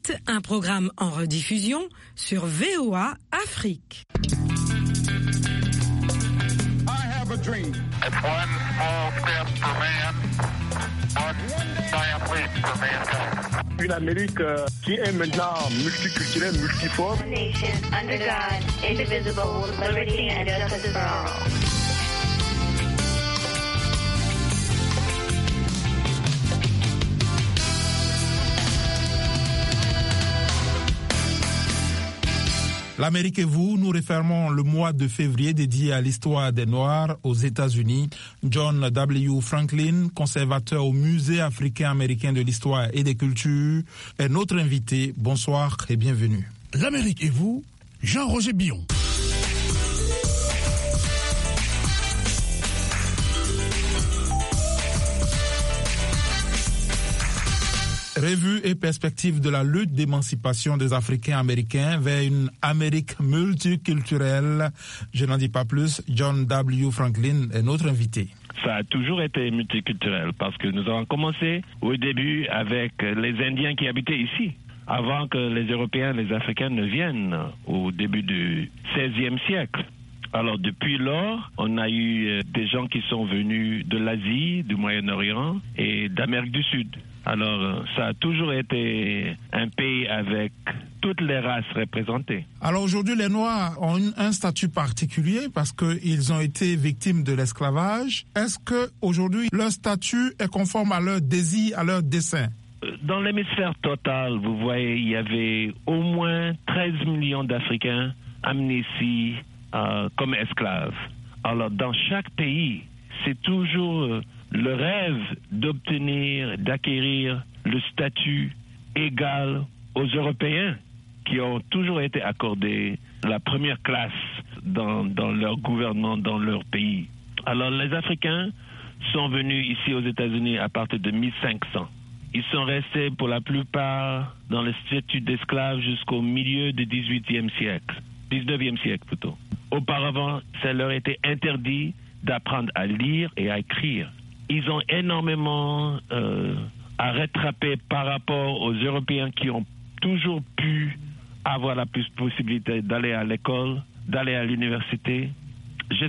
suite, un programme en rediffusion sur VOA Afrique. It's one small step for man, one giant leap for mankind. Une Amérique qui est maintenant multiculturelle, multiforme. Nation under God, indivisible, with liberty and justice for all. L'Amérique et vous, nous refermons le mois de février dédié à l'histoire des Noirs aux États-Unis. John W. Franklin, conservateur au Musée africain-américain de l'histoire et des cultures, est notre invité. Bonsoir et bienvenue. L'Amérique et vous, Jean-Roger Billon. Revue et perspective de la lutte d'émancipation des Africains américains vers une Amérique multiculturelle. Je n'en dis pas plus. John W. Franklin est notre invité. Ça a toujours été multiculturel parce que nous avons commencé au début avec les Indiens qui habitaient ici, avant que les Européens, les Africains ne viennent au début du XVIe siècle. Alors depuis lors, on a eu des gens qui sont venus de l'Asie, du Moyen-Orient et d'Amérique du Sud. Alors, ça a toujours été un pays avec toutes les races représentées. Alors aujourd'hui, les Noirs ont un statut particulier parce qu'ils ont été victimes de l'esclavage. Est-ce qu'aujourd'hui, leur statut est conforme à leur désir, à leur dessein? Dans l'hémisphère total, vous voyez, il y avait au moins 13 millions d'Africains amenés ici comme esclaves. Alors, dans chaque pays, c'est toujours le rêve d'obtenir, d'acquérir le statut égal aux Européens qui ont toujours été accordés la première classe dans leur gouvernement, dans leur pays. Alors les Africains sont venus ici aux États-Unis à partir de 1500. Ils sont restés pour la plupart dans le statut d'esclaves jusqu'au milieu du 19e siècle plutôt. Auparavant, ça leur était interdit d'apprendre à lire et à écrire. Ils ont énormément à rattraper par rapport aux Européens qui ont toujours pu avoir la possibilité d'aller à l'école, d'aller à l'université. J'ai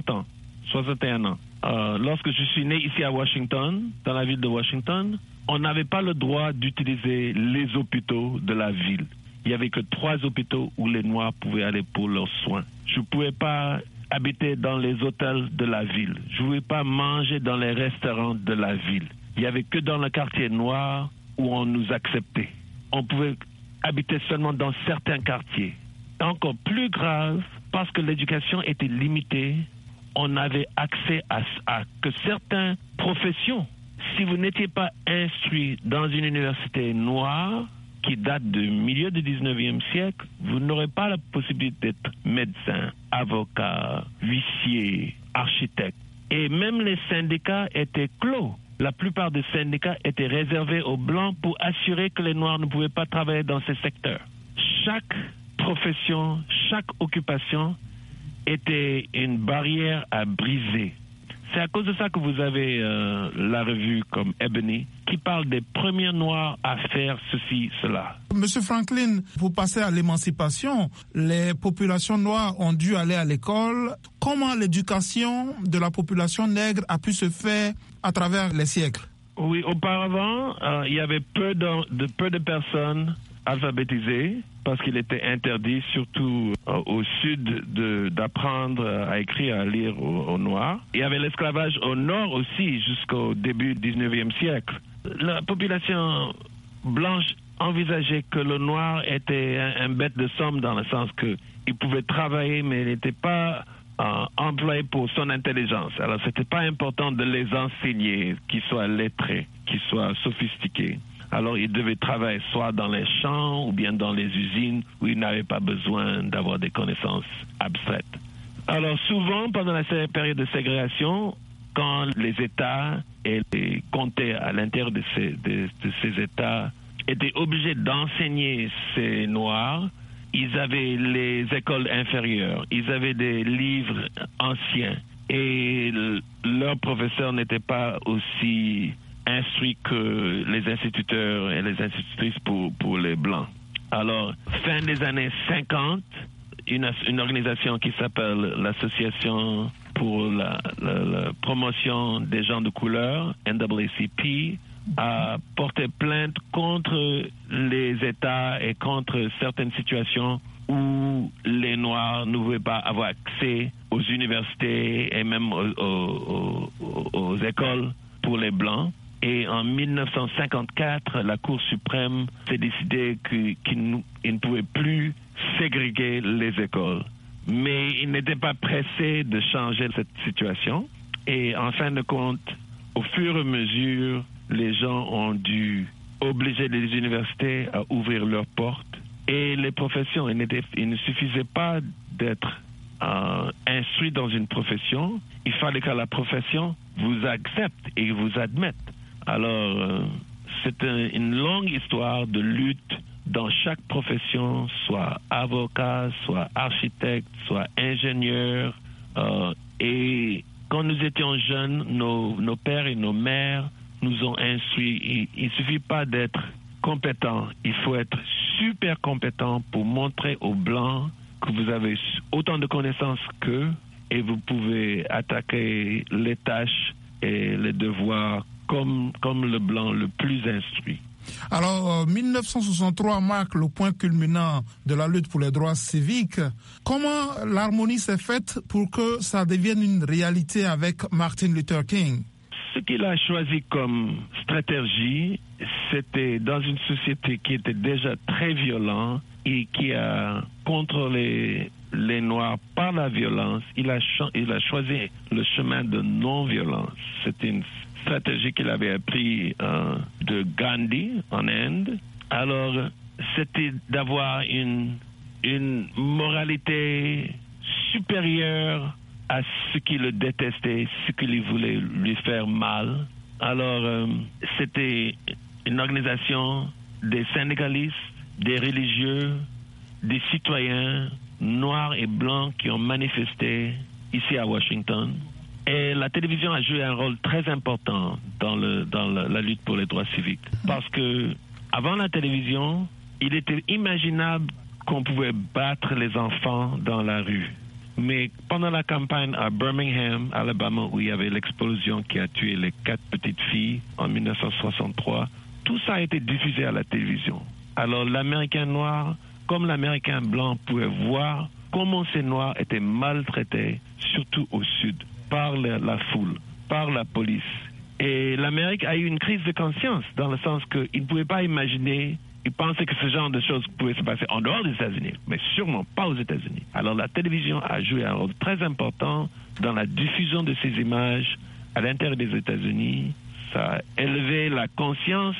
61 ans. Lorsque je suis né ici à Washington, dans la ville de Washington, on n'avait pas le droit d'utiliser les hôpitaux de la ville. Il n'y avait que 3 hôpitaux où les Noirs pouvaient aller pour leurs soins. Je ne pouvais pas habiter dans les hôtels de la ville. Je ne pouvais pas manger dans les restaurants de la ville. Il n'y avait que dans le quartier noir où on nous acceptait. On pouvait habiter seulement dans certains quartiers. Encore plus grave, parce que l'éducation était limitée, on avait accès à que certaines professions. Si vous n'étiez pas instruit dans une université noire, qui date du milieu du 19e siècle, vous n'aurez pas la possibilité d'être médecin, avocat, huissier, architecte. Et même les syndicats étaient clos. La plupart des syndicats étaient réservés aux Blancs pour assurer que les Noirs ne pouvaient pas travailler dans ces secteurs. Chaque profession, chaque occupation était une barrière à briser. C'est à cause de ça que vous avez la revue comme Ebony qui parle des premiers Noirs à faire ceci, cela. Monsieur Franklin, pour passer à l'émancipation, les populations noires ont dû aller à l'école. Comment l'éducation de la population nègre a pu se faire à travers les siècles? Oui, auparavant, il y avait peu de personnes alphabétisées parce qu'il était interdit, surtout au sud, d'apprendre à écrire et à lire aux Noirs. Il y avait l'esclavage au nord aussi jusqu'au début du 19e siècle. La population blanche envisageait que le noir était un bête de somme dans le sens qu'il pouvait travailler mais il n'était pas employé pour son intelligence. Alors c'était pas important de les enseigner, qu'ils soient lettrés, qu'ils soient sophistiqués. Alors, ils devaient travailler soit dans les champs ou bien dans les usines où ils n'avaient pas besoin d'avoir des connaissances abstraites. Alors, souvent, pendant la période de ségrégation, quand les États et les comtés à l'intérieur de ces États étaient obligés d'enseigner ces Noirs, ils avaient les écoles inférieures, ils avaient des livres anciens et leurs professeurs n'étaient pas aussi instruit que les instituteurs et les institutrices pour les Blancs. Alors, fin des années 50, une organisation qui s'appelle l'Association pour la promotion des gens de couleur, NAACP, a porté plainte contre les États et contre certaines situations où les Noirs ne pouvaient pas avoir accès aux universités et même aux écoles pour les Blancs. Et en 1954, la Cour suprême s'est décidé qu'il ne pouvait plus ségréguer les écoles. Mais il n'était pas pressé de changer cette situation. Et en fin de compte, au fur et à mesure, les gens ont dû obliger les universités à ouvrir leurs portes. Et les professions, il ne suffisait pas d'être instruit dans une profession. Il fallait que la profession vous accepte et vous admette. Alors, c'est une longue histoire de lutte dans chaque profession, soit avocat, soit architecte, soit ingénieur. Et quand nous étions jeunes, nos pères et nos mères nous ont instruits. Il ne suffit pas d'être compétent, il faut être super compétent pour montrer aux Blancs que vous avez autant de connaissances qu'eux et vous pouvez attaquer les tâches et les devoirs comme le Blanc le plus instruit. Alors, 1963 marque le point culminant de la lutte pour les droits civiques. Comment l'harmonie s'est faite pour que ça devienne une réalité avec Martin Luther King? Ce qu'il a choisi comme stratégie, c'était dans une société qui était déjà très violente et qui a contrôlé les Noirs par la violence. Il a choisi le chemin de non-violence. C'était une stratégie qu'il avait appris de Gandhi en Inde. Alors, c'était d'avoir une moralité supérieure à ceux qui le détestaient, ceux qui voulaient lui faire mal. Alors, c'était une organisation des syndicalistes, des religieux, des citoyens noirs et blancs qui ont manifesté ici à Washington. Et la télévision a joué un rôle très important dans la lutte pour les droits civiques. Parce que avant la télévision, il était imaginable qu'on pouvait battre les enfants dans la rue. Mais pendant la campagne à Birmingham, Alabama, où il y avait l'explosion qui a tué les 4 petites filles en 1963, tout ça a été diffusé à la télévision. Alors l'Américain noir, comme l'Américain blanc, pouvait voir comment ces Noirs étaient maltraités, surtout au sud, par la foule, par la police. Et l'Amérique a eu une crise de conscience, dans le sens qu'il ne pouvait pas imaginer. Ils pensaient que ce genre de choses pouvait se passer en dehors des États-Unis, mais sûrement pas aux États-Unis. Alors la télévision a joué un rôle très important dans la diffusion de ces images à l'intérieur des États-Unis. Ça a élevé la conscience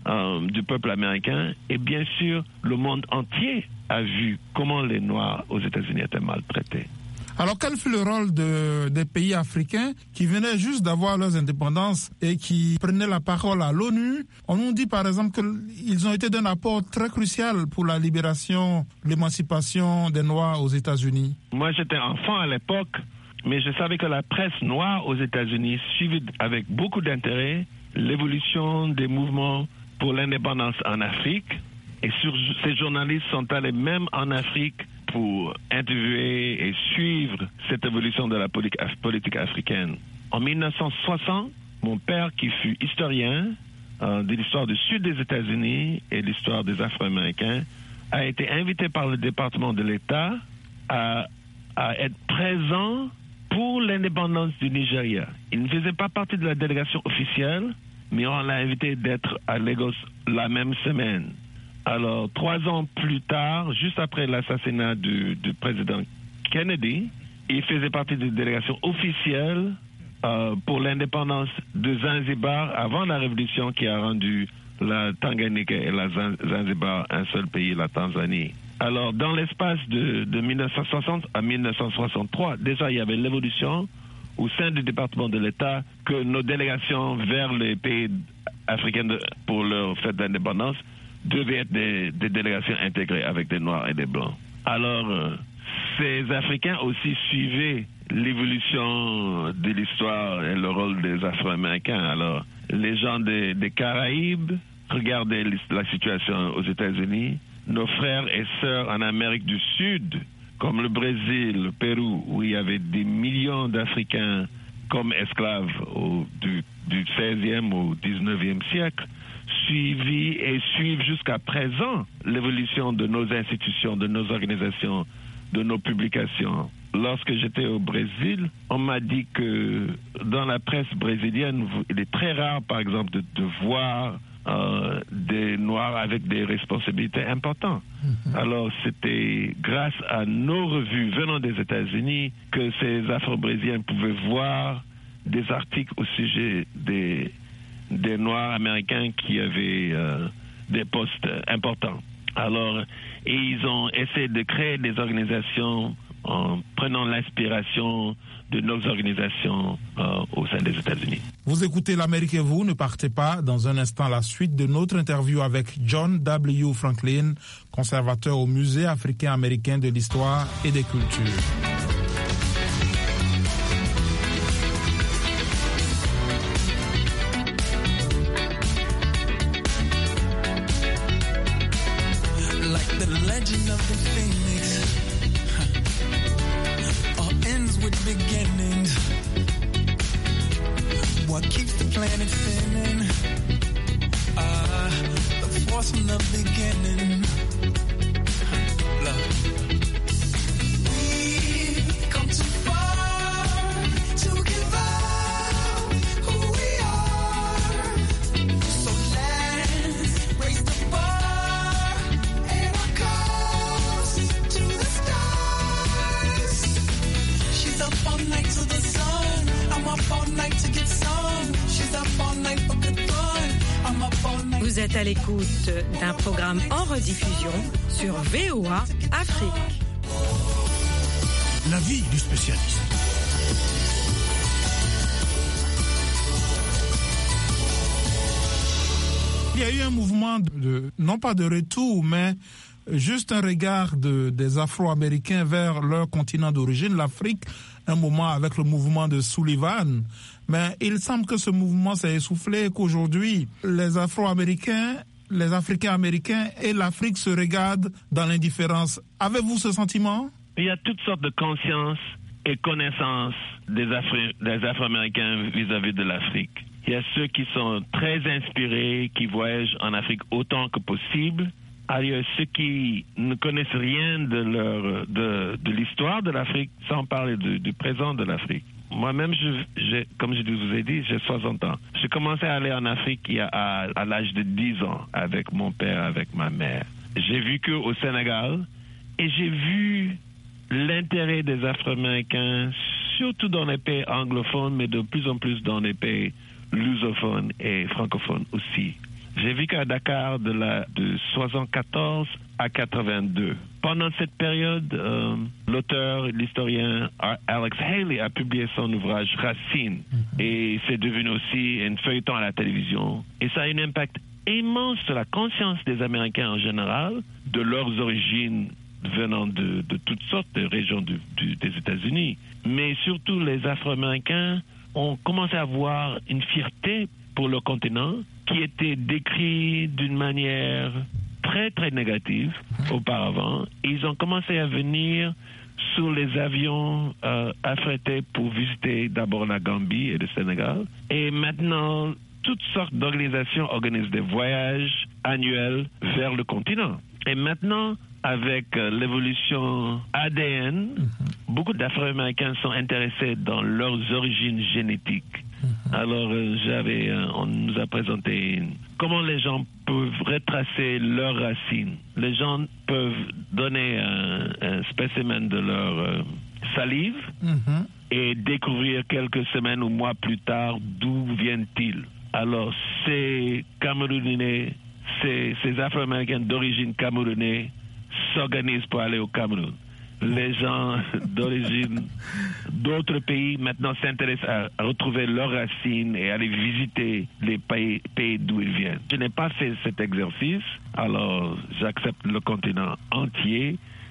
du peuple américain et bien sûr, le monde entier a vu comment les Noirs aux États-Unis étaient maltraités. Alors, quel fut le rôle des pays africains qui venaient juste d'avoir leurs indépendances et qui prenaient la parole à l'ONU? On nous dit par exemple qu'ils ont été d'un apport très crucial pour la libération, l'émancipation des Noirs aux États-Unis. Moi, j'étais enfant à l'époque, mais je savais que la presse noire aux États-Unis suivait avec beaucoup d'intérêt l'évolution des mouvements pour l'indépendance en Afrique. Et ces journalistes sont allés même en Afrique pour interviewer et suivre cette évolution de la politique africaine. En 1960, mon père, qui fut historien de l'histoire du sud des États-Unis et de l'histoire des Afro-Américains, a été invité par le département de l'État à être présent pour l'indépendance du Nigeria. Il ne faisait pas partie de la délégation officielle, mais on l'a invité d'être à Lagos la même semaine. Alors, 3 ans plus tard, juste après l'assassinat du président Kennedy, il faisait partie de la délégation officielle pour l'indépendance de Zanzibar avant la révolution qui a rendu la Tanganyika et la Zanzibar un seul pays, la Tanzanie. Alors, dans l'espace de 1960 à 1963, déjà il y avait l'évolution au sein du département de l'État que nos délégations vers les pays africains pour leur fête d'indépendance devaient être des délégations intégrées avec des Noirs et des Blancs. Alors, ces Africains aussi suivaient l'évolution de l'histoire et le rôle des Afro-Américains. Alors, les gens des Caraïbes. Regardez la situation aux États-Unis. Nos frères et sœurs en Amérique du Sud, comme le Brésil, le Pérou, où il y avait des millions d'Africains comme esclaves du 16e au 19e siècle, suivent jusqu'à présent l'évolution de nos institutions, de nos organisations, de nos publications. Lorsque j'étais au Brésil, on m'a dit que dans la presse brésilienne, il est très rare, par exemple, de voir des Noirs avec des responsabilités importantes. Alors, c'était grâce à nos revues venant des États-Unis que ces Afro-Brésiliens pouvaient voir des articles au sujet des Noirs américains qui avaient des postes importants. Alors, et ils ont essayé de créer des organisations en prenant l'inspiration de nos organisations au sein des États-Unis. Vous écoutez l'Amérique et vous, ne partez pas. Dans un instant, la suite de notre interview avec John W. Franklin, conservateur au Musée africain-américain de l'histoire et des cultures. Vous êtes à l'écoute d'un programme en rediffusion sur VOA Afrique. L'avis du spécialiste. Il y a eu un mouvement non pas de retour, mais juste un regard des Afro-Américains vers leur continent d'origine, l'Afrique, un moment avec le mouvement de Sullivan. Mais il semble que ce mouvement s'est essoufflé, qu'aujourd'hui, les Afro-Américains, les Africains-Américains et l'Afrique se regardent dans l'indifférence. Avez-vous ce sentiment? Il y a toutes sortes de conscience et connaissances des Afro-Américains vis-à-vis de l'Afrique. Il y a ceux qui sont très inspirés, qui voyagent en Afrique autant que possible. Il y a ceux qui ne connaissent rien de l'histoire de l'Afrique, sans parler du présent de l'Afrique. Moi-même, comme je vous ai dit, j'ai 60 ans. J'ai commencé à aller en Afrique à l'âge de 10 ans avec mon père, avec ma mère. J'ai vécu au Sénégal et j'ai vu l'intérêt des Afro-Américains, surtout dans les pays anglophones, mais de plus en plus dans les pays lusophones et francophones aussi. J'ai vécu à Dakar de 1974 à 82. Pendant cette période, l'auteur, l'historien Alex Haley a publié son ouvrage Racine. Et c'est devenu aussi un feuilleton à la télévision. Et ça a un impact immense sur la conscience des Américains en général, de leurs origines venant de toutes sortes de régions des États-Unis. Mais surtout, les Afro-Américains ont commencé à avoir une fierté pour le continent qui était décrit d'une manière très, très négative auparavant. Ils ont commencé à venir sur les avions affrétés pour visiter d'abord la Gambie et le Sénégal. Et maintenant, toutes sortes d'organisations organisent des voyages annuels vers le continent. Et maintenant, avec l'évolution ADN, beaucoup d'Afro-Américains sont intéressés dans leurs origines génétiques. Alors, on nous a présenté comment les gens peuvent retracer leurs racines. Les gens peuvent donner un spécimen de leur salive et découvrir quelques semaines ou mois plus tard d'où viennent-ils. Alors, ces Camerounais, ces Afro-Américains d'origine camerounaise s'organisent pour aller au Cameroun. Les gens d'origine d'autres pays maintenant s'intéressent à retrouver leurs racines et aller visiter les pays d'où ils viennent. Je n'ai pas fait cet exercice, alors j'accepte le continent entier.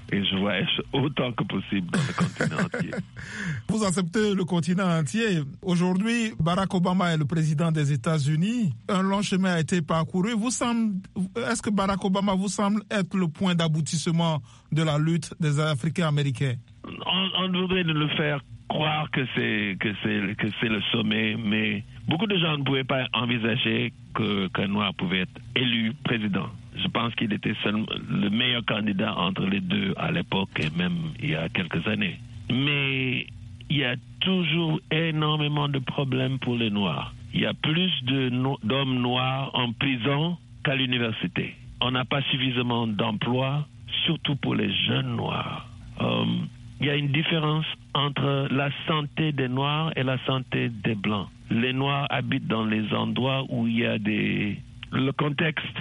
et je voyage autant que possible dans le continent entier. Vous acceptez le continent entier. Aujourd'hui, Barack Obama est le président des États-Unis. Un long chemin a été parcouru. Est-ce que Barack Obama vous semble être le point d'aboutissement de la lutte des Africains-Américains? On voudrait le faire croire que c'est le sommet, mais beaucoup de gens ne pouvaient pas envisager qu'un Noir pouvait être élu président. Je pense qu'il était le meilleur candidat entre les deux à l'époque et même il y a quelques années. Mais il y a toujours énormément de problèmes pour les Noirs. Il y a plus d'hommes noirs en prison qu'à l'université. On n'a pas suffisamment d'emplois, surtout pour les jeunes Noirs. Il y a une différence entre la santé des Noirs et la santé des Blancs. Les Noirs habitent dans les endroits où il y a le contexte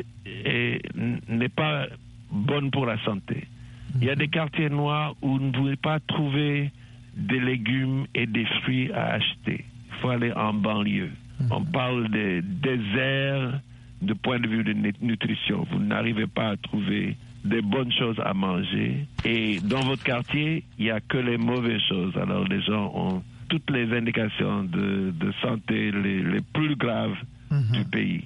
n'est pas bon pour la santé. Il y a des quartiers noirs où vous ne pouvez pas trouver des légumes et des fruits à acheter. Il faut aller en banlieue. On parle des déserts de point de vue de nutrition. Vous n'arrivez pas à trouver des bonnes choses à manger. Et dans votre quartier, il n'y a que les mauvaises choses. Alors les gens ont toutes les indications de santé les plus graves du pays.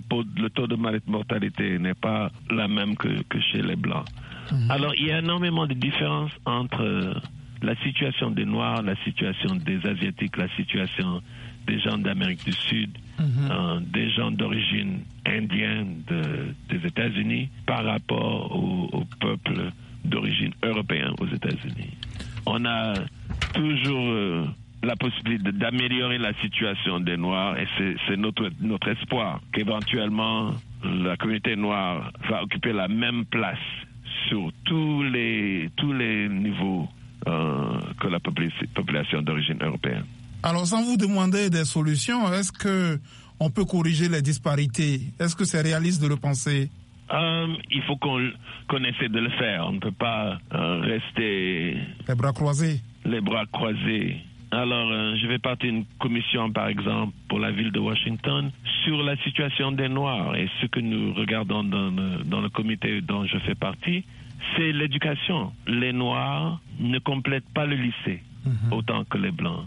Le taux de mortalité n'est pas la même que chez les Blancs. Alors, il y a énormément de différences entre la situation des Noirs, la situation des Asiatiques, la situation des gens d'Amérique du Sud, des gens d'origine indienne des États-Unis par rapport au peuple d'origine européen aux États-Unis. On a toujours la possibilité d'améliorer la situation des Noirs et c'est notre espoir qu'éventuellement la communauté noire va occuper la même place sur tous les niveaux que la population d'origine européenne. Alors, sans vous demander des solutions, est-ce qu'on peut corriger les disparités? Est-ce que c'est réaliste de le penser? Il faut qu'on essaie de le faire. On ne peut pas rester... Les bras croisés. Les bras croisés. Alors, je vais partir une commission, par exemple, pour la ville de Washington, sur la situation des Noirs. Et ce que nous regardons dans le comité dont je fais partie, c'est l'éducation. Les Noirs ne complètent pas le lycée autant que les Blancs.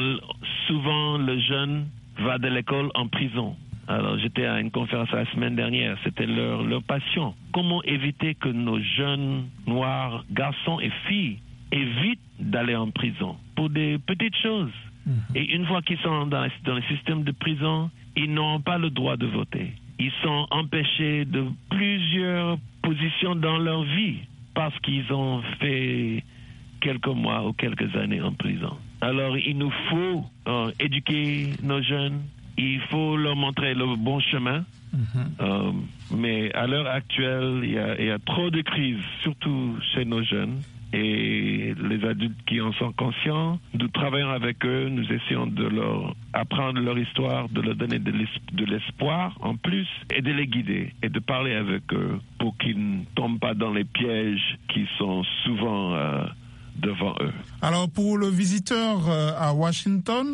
Souvent, le jeune va de l'école en prison. Alors, j'étais à une conférence la semaine dernière, c'était leur passion. Comment éviter que nos jeunes Noirs, garçons et filles, évitent d'aller en prison pour des petites choses. Et une fois qu'ils sont dans le système de prison, ils n'ont pas le droit de voter. Ils sont empêchés de plusieurs positions dans leur vie parce qu'ils ont fait quelques mois ou quelques années en prison. Alors, il nous faut éduquer nos jeunes. Il faut leur montrer le bon chemin. Mais à l'heure actuelle, il y a trop de crises, surtout chez nos jeunes. Et les adultes qui en sont conscients, nous travaillons avec eux, nous essayons de leur apprendre leur histoire, de leur donner de l'espoir en plus, et de les guider, et de parler avec eux pour qu'ils ne tombent pas dans les pièges qui sont souvent devant eux. Alors, pour le visiteur à Washington,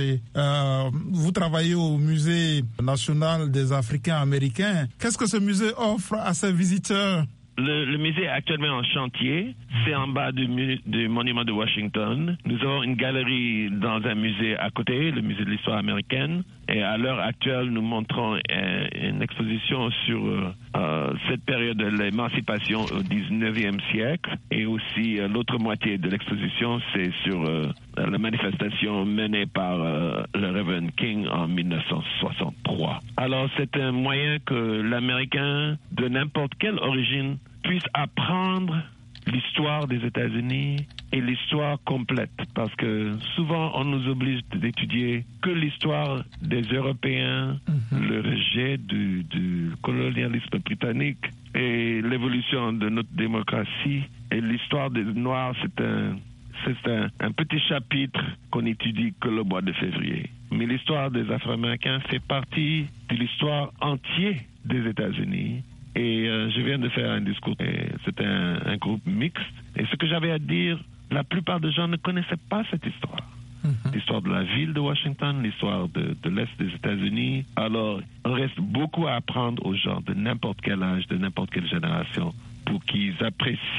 vous travaillez au Musée national des Africains américains. Qu'est-ce que ce musée offre à ses visiteurs? Le musée est actuellement en chantier. C'est en bas du monument de Washington. Nous avons une galerie dans un musée à côté, le musée de l'histoire américaine. Et à l'heure actuelle, nous montrons une exposition sur cette période de l'émancipation au 19e siècle. Et aussi, l'autre moitié de l'exposition, c'est sur la manifestation menée par le Reverend King en 1963. Alors, c'est un moyen que l'Américain de n'importe quelle origine puisse apprendre l'histoire des États-Unis et l'histoire complète, parce que souvent on nous oblige d'étudier que l'histoire des Européens, le rejet du colonialisme britannique et l'évolution de notre démocratie. Et l'histoire des Noirs, c'est un petit chapitre qu'on étudie que le mois de février. Mais l'histoire des Afro-Américains fait partie de l'histoire entière des États-Unis. Et je viens de faire un discours. C'était un groupe mixte. Et ce que j'avais à dire, la plupart des gens ne connaissaient pas cette histoire. L'histoire de la ville de Washington, l'histoire de l'Est des États-Unis. Alors, il reste beaucoup à apprendre aux gens de n'importe quel âge, de n'importe quelle génération, pour qu'ils apprécient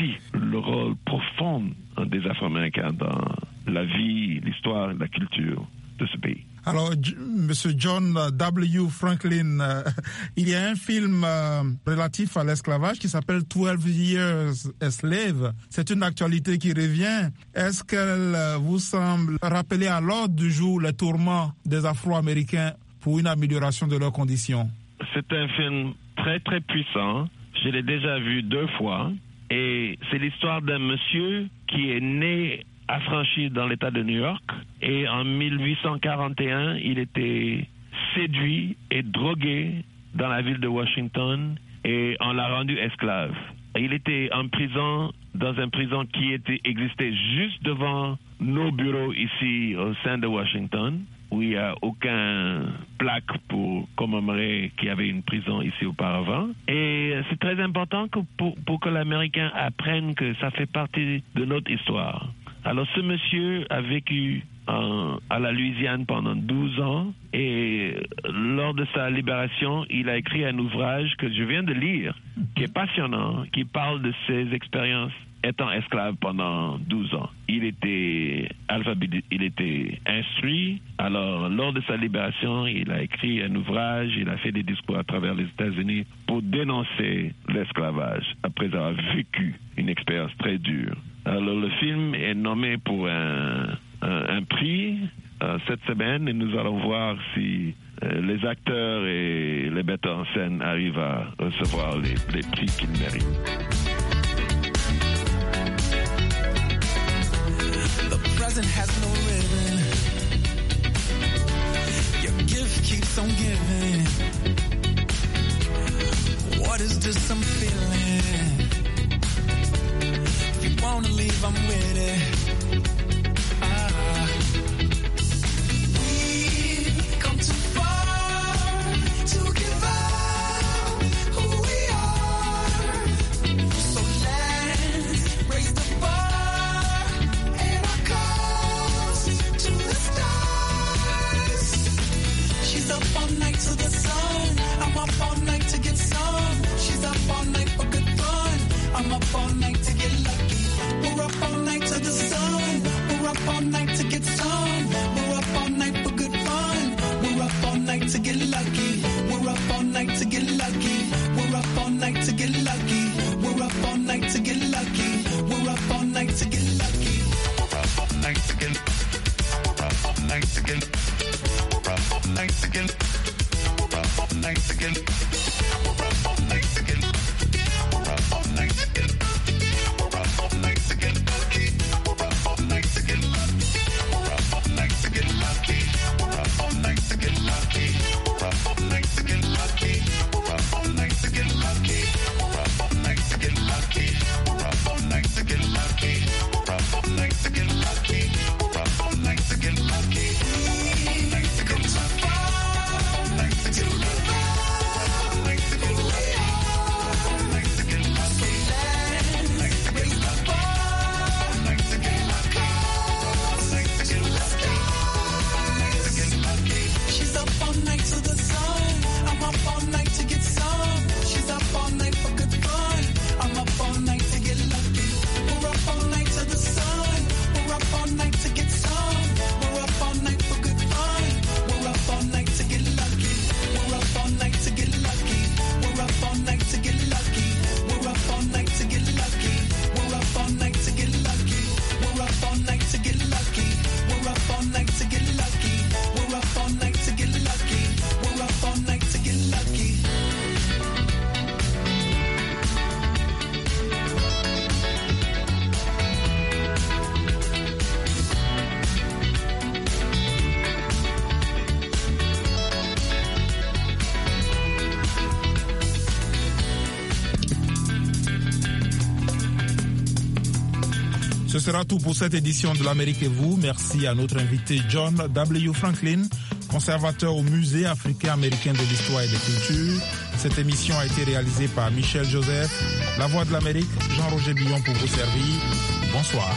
le rôle profond des Afro-Américains dans la vie, l'histoire, la culture de ce pays. Alors, Monsieur John W. Franklin, il y a un film relatif à l'esclavage qui s'appelle 12 Years a Slave. C'est une actualité qui revient. Est-ce qu'elle vous semble rappeler à l'ordre du jour les tourments des Afro-Américains pour une amélioration de leurs conditions? C'est un film très, très puissant. Je l'ai déjà vu 2 fois. Et c'est l'histoire d'un monsieur qui est né affranchi dans l'État de New York. Et en 1841, il était séduit et drogué dans la ville de Washington et on l'a rendu esclave. Il était en prison, dans une prison qui existait juste devant nos bureaux ici au sein de Washington, où il n'y a aucun plaque pour commémorer qu'il y avait une prison ici auparavant. Et c'est très important pour que l'Américain apprenne que ça fait partie de notre histoire. Alors ce monsieur a vécu à la Louisiane pendant 12 ans et lors de sa libération, il a écrit un ouvrage que je viens de lire, qui est passionnant, qui parle de ses expériences étant esclave pendant 12 ans. Il était instruit. Alors, lors de sa libération, il a écrit un ouvrage, il a fait des discours à travers les États-Unis pour dénoncer l'esclavage après avoir vécu une expérience très dure. Alors, le film est nommé pour un prix cette semaine et nous allons voir si les acteurs et les metteurs en scène arrivent à recevoir les prix qu'ils méritent. Has no ribbon. Your gift keeps on giving. What is this I'm feeling? If you wanna leave, I'm with it. We've come too far to give up who we are. So let's raise the bar. Up all night to the sun. I'm up all night to get some. She's up all night for good fun. I'm up all night to get lucky. We're up all night to the sun. We're up all night to get some. We're up all night for good fun. We're up all night to get lucky. We're up all night to get lucky. We're up all night to get lucky. We're up all night to get lucky. We're up all night to get lucky. We're up all night to get. We're up all night to get. We're up all night to get. We're up all night to get. We're up all night to get. We're up all night to get. We're up all night to get lucky. We're up all night to get lucky. We're up all night to get lucky. We're up all night to get lucky. We're up all night to get lucky. We're up all night to get lucky. We're up all night to get lucky. We're up all night to get lucky. We're up all night to get lucky. We're up all night to get lucky. Ce sera tout pour cette édition de l'Amérique et vous. Merci à notre invité John W. Franklin, conservateur au Musée africain-américain de l'histoire et des cultures. Cette émission a été réalisée par Michel Joseph. La Voix de l'Amérique, Jean-Roger Billon pour vous servir. Bonsoir.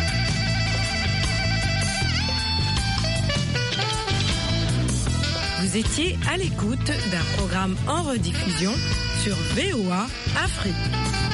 Vous Vous étiez à l'écoute d'un programme en rediffusion sur VOA Afrique.